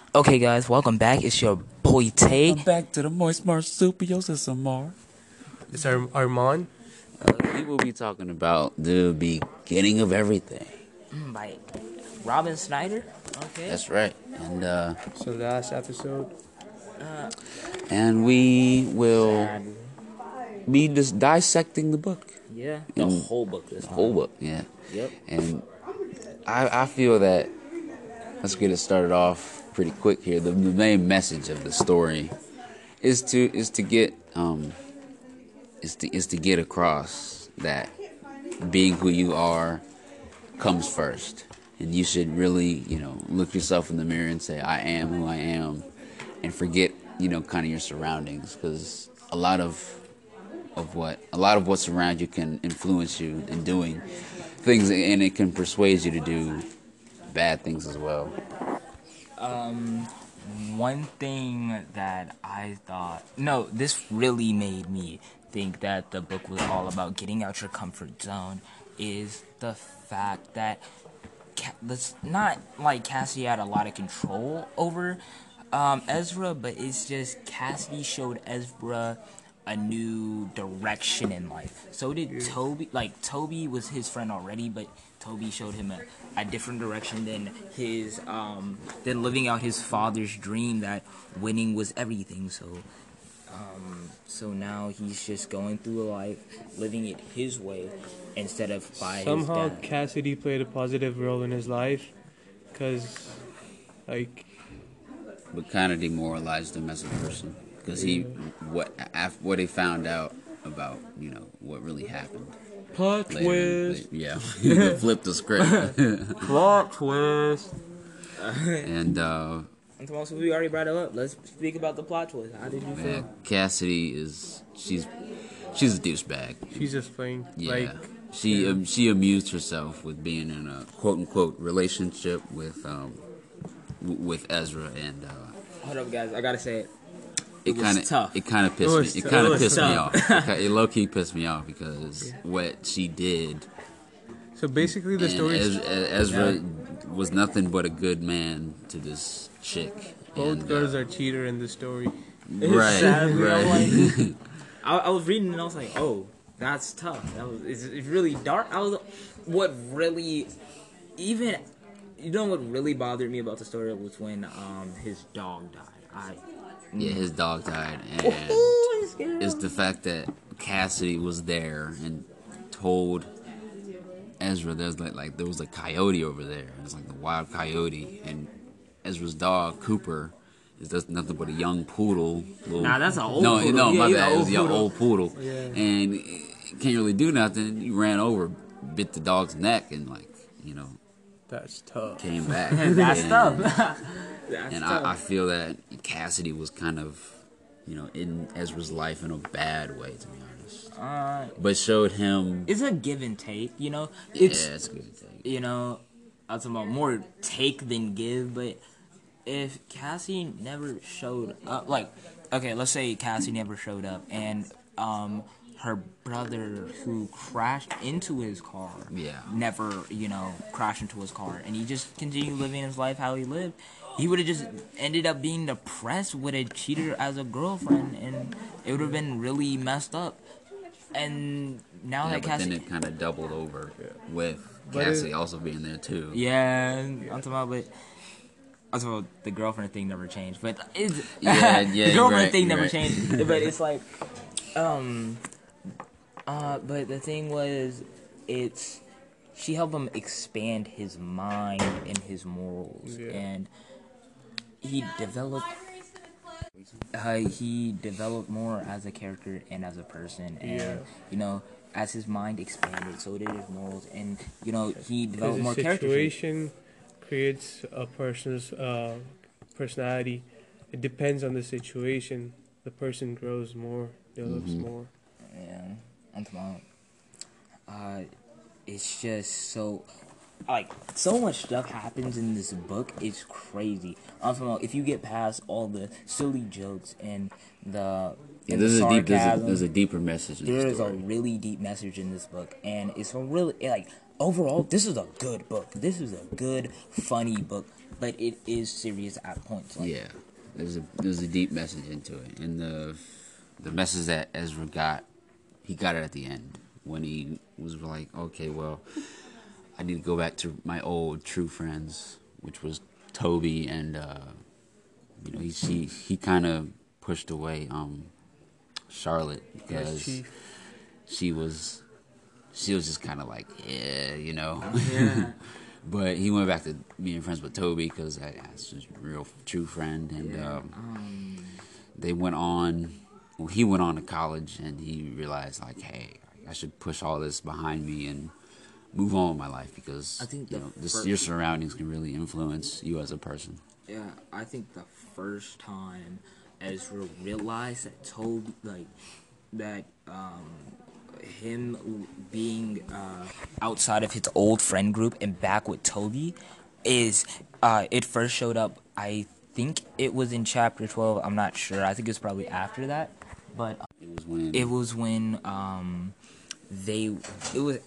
Okay, guys, welcome back. It's your boy Tay. I'm back to the Moist Marsupials and some more. It's Armand. We will be talking about the beginning of everything. By Robin Snyder. Okay. That's right. So last episode, And we will be just dissecting the book. Yeah. The And whole book this The time. whole book, yeah. Yep. And I feel that let's get it started off pretty quick here. The main message of the story is to get is to get across that being who you are comes first, and you should really look yourself in the mirror and say I am who I am, and forget kind of your surroundings, because a lot of what's around you can influence you in doing things, and it can persuade you to do bad things as well. One thing that I thought, no, this really made me think that the book was all about getting out your comfort zone, is the fact that that's not like Cassidy had a lot of control over Ezra, but it's just Cassidy showed Ezra a new direction in life. So did Toby. Like, Toby was his friend already, but Toby showed him a different direction than his than living out his father's dream that winning was everything. So now he's just going through life, living it his way instead of by somehow his dad. Cassidy played a positive role in his life, because, like, But kind of demoralized him as a person, because what he found out about what really happened plot later. twist, Yeah, he flipped the script. plot twist. And So we already brought it up. Let's speak about the plot twist. How did you man, feel? Cassidy she's a douchebag. She's just playing, Yeah, like, she amused herself with being in a quote unquote relationship with Ezra, and Hold up, guys. I gotta say it. it was kind of tough. it kind of pissed was me. It tough. kind It of was pissed me tough. off. It low key pissed me off because what she did. so basically the And story. Ezra was nothing but a good man to this chick. Both And, girls are cheater in the story. right, Sadly, I'm right. like- I was reading and I was like, oh, that's tough. It's really dark. What really, even, what really bothered me about the story was when his dog died. Yeah, his dog died, and it's the fact that Cassidy was there and told Ezra there's like there was a coyote over there. It's like the wild coyote, and Ezra's dog Cooper is just nothing but a young poodle. Nah, that's an old no, poodle. no, Yeah, my he's bad. an It old was your poodle. old poodle, Yeah. and it can't really do nothing. He ran over, bit the dog's neck, and That's tough. came back. That's And- tough. And I feel that Cassidy was kind of, in Ezra's life in a bad way, to be honest. But showed him. It's a give and take, It's, Yeah, it's a good thing. I was talking about more take than give, but if Cassie never showed up, let's say Cassie never showed up, and her brother who crashed into his car, Yeah. never, crashed into his car, and he just continued living his life how he lived, he would have just ended up being depressed with a cheater as a girlfriend, and it would have been really messed up. And now Yeah, that but Cassie, then it kind of doubled over with But Cassidy also being there too. yeah, I'm talking about, but also the girlfriend thing never changed. But it's Yeah, the you're girlfriend right, thing you're never right. changed. But it's like, but the thing was, she helped him expand his mind and his morals, Yeah. and he developed more as a character and as a person, and as his mind expanded, so did his morals, and he developed Because more the character. situation creates a person's personality. It depends on the situation. The person grows more, develops more. Yeah, I'm talking about. It's just so much stuff happens in this book. It's crazy. I'm talking about, if you get past all the silly jokes and the Yeah, and the sarcasm, there's a deeper message in the there's a story. really deep message in this book, and it's a really overall, this is a good book. This is a good, funny book. but it is serious at points. Like, Yeah, there's a deep message into it, and the message that Ezra got, he got it at the end when he was like, okay, well, I need to go back to my old true friends, which was Toby and he kind of pushed away Charlotte because she was just kind of like, yeah, Yeah. But he went back to being friends with Toby because that's his real true friend, and they went on. Well, he went on to college, and he realized like, hey, I should push all this behind me and move on with my life because I think your surroundings can really influence you as a person. Yeah, I think the first time Ezra realized that Toby, like, that him being outside of his old friend group and back with Toby is it first showed up. I think it was in chapter 12. I'm not sure. I think it was probably after that, but it was when it was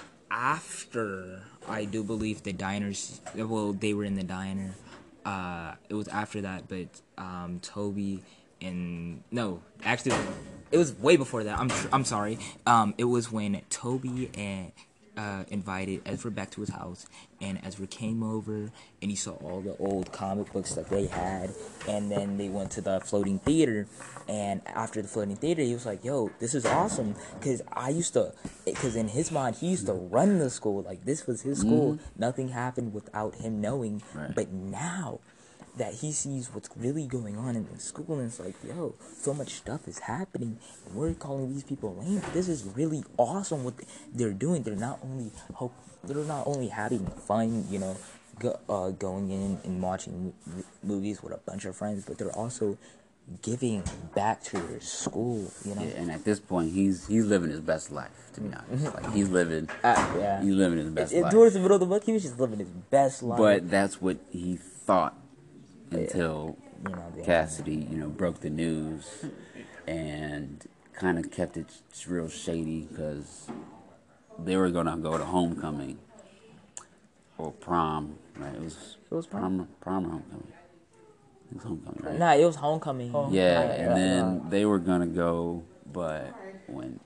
after, I do believe, the diners. Well, they were in the diner. It was after that, but Toby and no, actually, it was way before that. I'm sorry. It was when Toby and invited Ezra back to his house, and Ezra came over and he saw all the old comic books that they had, and then they went to the floating theater. And after the floating theater, he was like, yo, this is awesome, because in his mind, he used to run the school, like this was his school. Nothing happened without him knowing. Right. But now that he sees what's really going on in the school, and it's like, yo, so much stuff is happening, and we're calling these people lame. This is really awesome what they're doing. They're not only having fun, going in and watching movies with a bunch of friends, but they're also giving back to their school, Yeah, and at this point, he's living his best life. To be honest, like he's living his best life. Towards the middle of the book, he was just living his best life. But that's what he thought until Cassidy, broke the news and kind of kept it real shady because they were gonna go to homecoming or prom, right? It was prom or homecoming. It was homecoming, right? Nah, it was homecoming. Yeah, and then they were gonna go, but when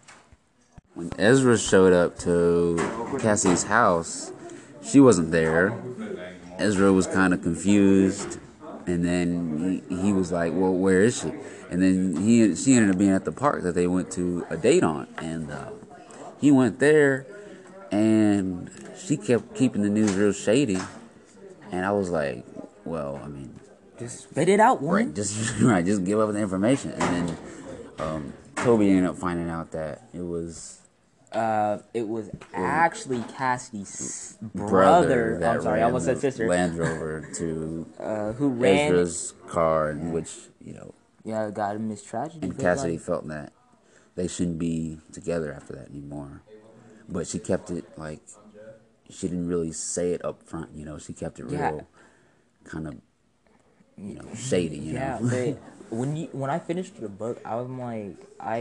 Ezra showed up to Cassie's house, she wasn't there. Ezra was kind of confused, and then he was like, "Well, where is she?" And then she ended up being at the park that they went to a date on, and he went there, and she kept keeping the news real shady, and I was like, "Well, I mean, just spit it out, woman." Right, just give up the information." And then Toby ended up finding out that it was actually Cassidy's brother. that I'm sorry, I almost said sister. Land Rover to who ran Ezra's car, in which got him his tragedy. and Cassidy felt that they shouldn't be together after that anymore. But she kept it like she didn't really say it up front. She kept it real kind of shady. Yeah, but when I finished the book, I was like,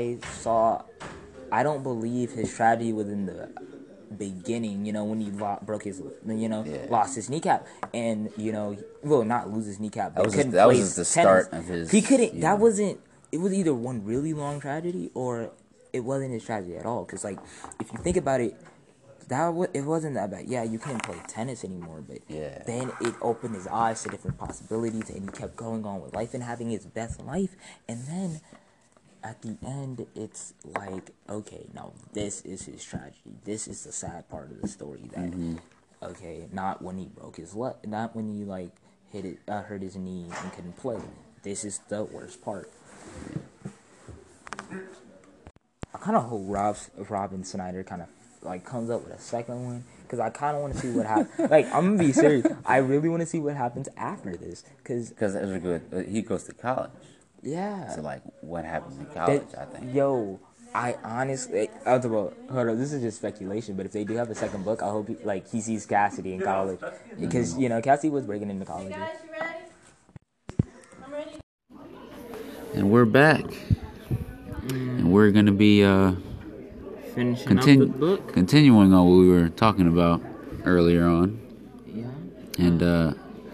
I don't believe his tragedy was in the beginning, when he broke his, lost his kneecap, and not lose his kneecap. That was just the start of his. He couldn't. That wasn't. It was either one really long tragedy or it wasn't his tragedy at all. Because if you think about it, it wasn't that bad. Yeah, you couldn't play tennis anymore, but then it opened his eyes to different possibilities, and he kept going on with life and having his best life, and then at the end, it's like, okay, now this is his tragedy. This is the sad part of the story. That okay, not when he broke his leg, not when he hurt his knee and couldn't play. This is the worst part. I kind of hope Robin Snyder kind of comes up with a second one, because I kind of want to see what happens. I'm gonna be serious. I really want to see what happens after this, because he goes to college. Yeah. So what happens in college? I think. Yo, I honestly, hold on. This is just speculation, but if they do have a second book, I hope he sees Cassidy in college, because Cassidy was breaking into college. Guys, you ready? I'm ready. And we're back, and we're gonna be finishing up the book, continuing on what we were talking about earlier on. Yeah. And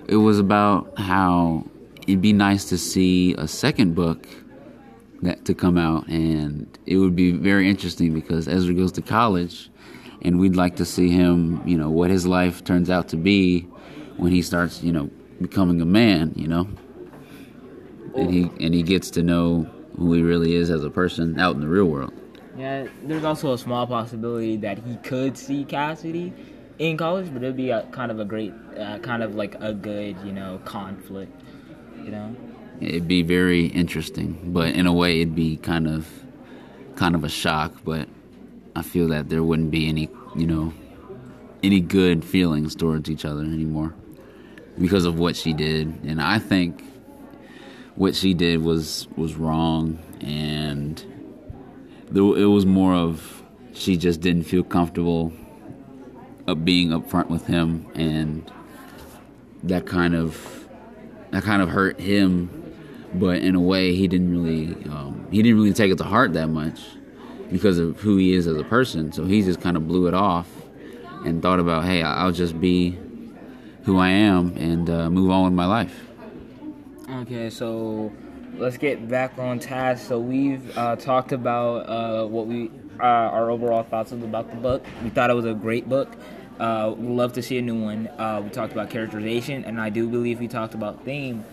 it was about how it'd be nice to see a second book that to come out, and it would be very interesting because Ezra goes to college, and we'd like to see him, what his life turns out to be when he starts, becoming a man, and he gets to know who he really is as a person out in the real world. Yeah, there's also a small possibility that he could see Cassidy in college, but it'd be kind of a great, kind of like a good, conflict, It'd be very interesting, but in a way it'd be kind of a shock, but I feel that there wouldn't be any good feelings towards each other anymore because of what she did. And I think what she did was wrong, and it was more of she just didn't feel comfortable being upfront with him, and that kind of hurt him. But in a way, he didn't really take it to heart that much because of who he is as a person. So he just kind of blew it off and thought about, hey, I'll just be who I am and move on with my life. Okay, so let's get back on task. So we've talked about what our overall thoughts about the book. We thought it was a great book. We'd love to see a new one. We talked about characterization, and I do believe we talked about theme.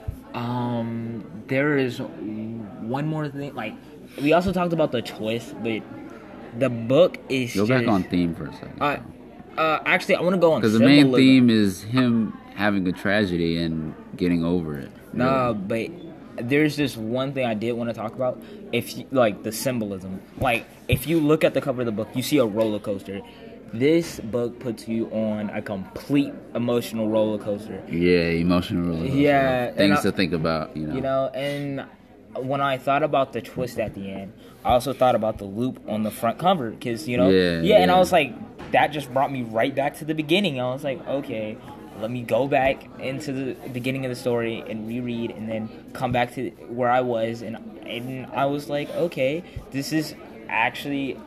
There is one more thing. Like, we also talked about the twist, but the book is Go back on theme for a second. Actually, I want to go on because the main theme is him having a tragedy and getting over it. Really. No, but there's this one thing I did want to talk about. If you, like the symbolism, like if you look at the cover of the book, you see a roller coaster. This book puts you on a complete emotional roller coaster. Yeah, emotional roller coaster. Yeah, things to think about. And when I thought about the twist at the end, I also thought about the loop on the front cover because and I was like, that just brought me right back to the beginning. I was like, okay, let me go back into the beginning of the story and reread, and then come back to where I was, and I was like, okay, this is actually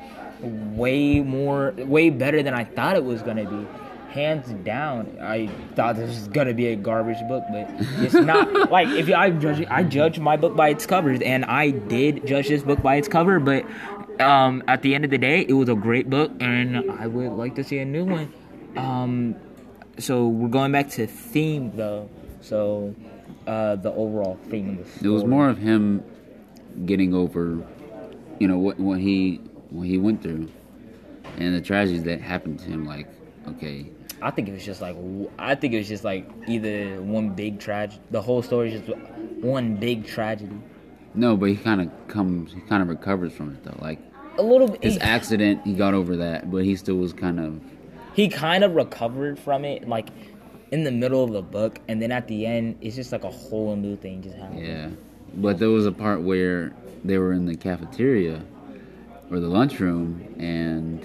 way better than I thought it was gonna be. Hands down, I thought this was gonna be a garbage book, but it's not. Like, if I judge my book by its covers, and I did judge this book by its cover, but at the end of the day, it was a great book, and I would like to see a new one. So we're going back to theme though. So the overall theme of the story. It was more of him getting over, what he went through, and the tragedies that happened to him. Like, okay. I think it was just like either one big tragedy. The whole story is just one big tragedy. No, but he kind of recovers from it though. Like a little bit. His accident, he got over that, but he still was He kind of recovered from it, like in the middle of the book, and then at the end, it's just like a whole new thing just happened. Yeah, but there was a part where they were in the cafeteria or the lunchroom, and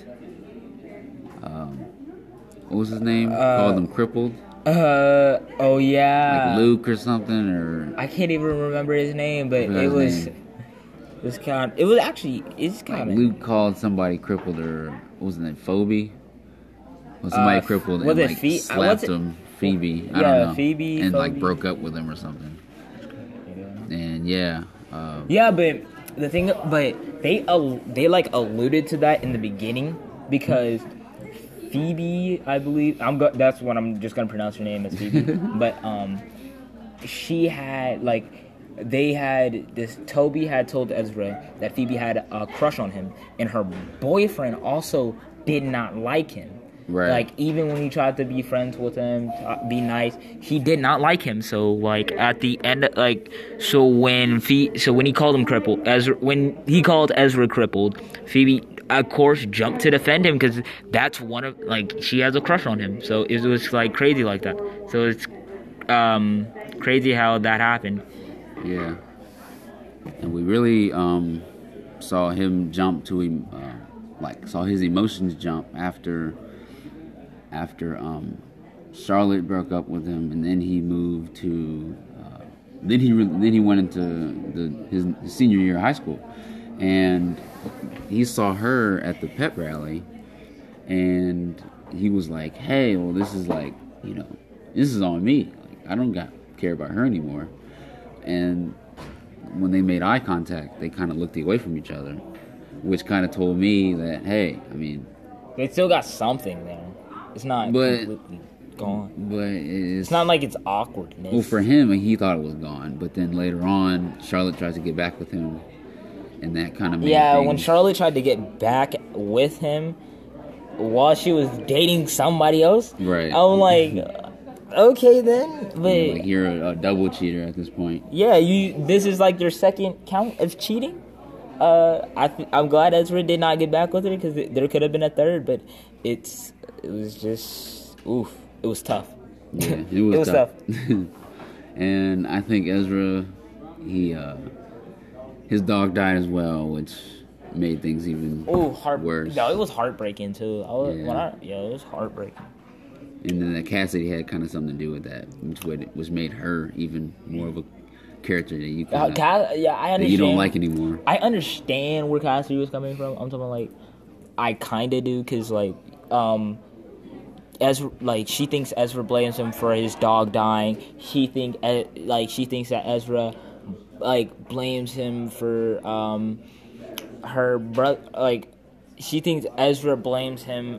what was his name? Called him crippled. Oh yeah. Like Luke or something, or I can't even remember his name, but it's kind of Luke called somebody crippled, or what was his name? Phoebe. Was somebody crippled and like slapped him? Phoebe. I don't know. Phoebe. And like Phoebe. broke up with him or something. Yeah. And yeah. But the thing, they like alluded to that in the beginning because Phoebe, I believe, that's what I'm just gonna pronounce her name as Phoebe, but she had Toby had told Ezra that Phoebe had a crush on him, and her boyfriend also did not like him. Right. Like, even when he tried to be friends with him, be nice, he did not like him. So, like, at the end, when he called him crippled, when he called Ezra crippled, Phoebe, of course, jumped to defend him because that's she has a crush on him. So it was like crazy like that. So it's crazy how that happened. Yeah. And we really saw him jump to him, saw his emotions jump after Charlotte broke up with him, and then he moved to then he went into his senior year of high school, and he saw her at the pep rally, and he was like, hey, well, this is this is on me. Like, I don't care about her anymore. And when they made eye contact, they kind of looked away from each other, which kind of told me that, hey, I mean, They still got something there. It's not completely gone. But It's not like it's awkwardness. well, for him, he thought it was gone. But then later on, Charlotte tries to get back with him, and that kind of made when things- Charlotte tried to get back with him while she was dating somebody else, Right. I'm like, okay then, but like you're a double cheater at this point. yeah, this is like your second count of cheating. I'm glad Ezra did not get back with her because there could have been a third, but it was just oof. It was tough. Yeah, it was tough. And I think Ezra, his dog died as well, which made things even worse. No, it was heartbreaking too. It was heartbreaking. And then that Cassidy had kind of something to do with that, which made her even more of a character that you I understand. that you don't like anymore. I understand where Cassidy was coming from. I'm talking like, I kind of do, because like, Ezra, like, she thinks Ezra blames him for his dog dying. She thinks that Ezra like blames him for her brother. Like, she thinks Ezra blames her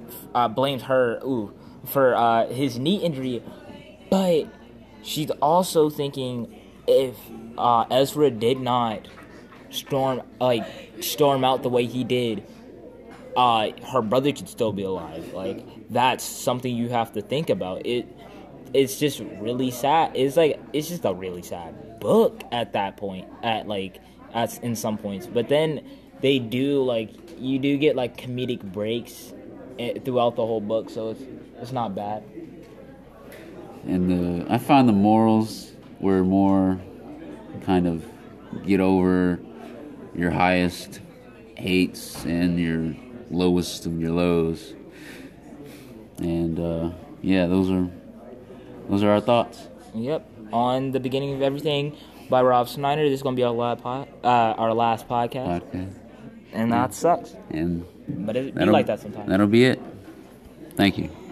for his knee injury, but she's also thinking if Ezra did not storm out the way he did, her brother could still be alive. Like, that's something you have to think about. It's just really sad. It's just a really sad book at that point. In some points, but then they do you do get like comedic breaks throughout the whole book, so it's not bad. And I found the morals were more kind of get over your highest hates and your lowest of your lows. And those are our thoughts. Yep. On The Beginning of Everything by Rob Snyder. This is gonna be our last podcast. And that sucks. And But it be like that sometimes. That'll be it. Thank you.